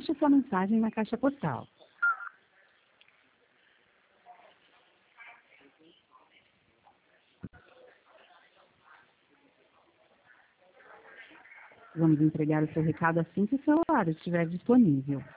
deixe sua mensagem na caixa postal. Vamos entregar o seu recado assim que o celular estiver disponível.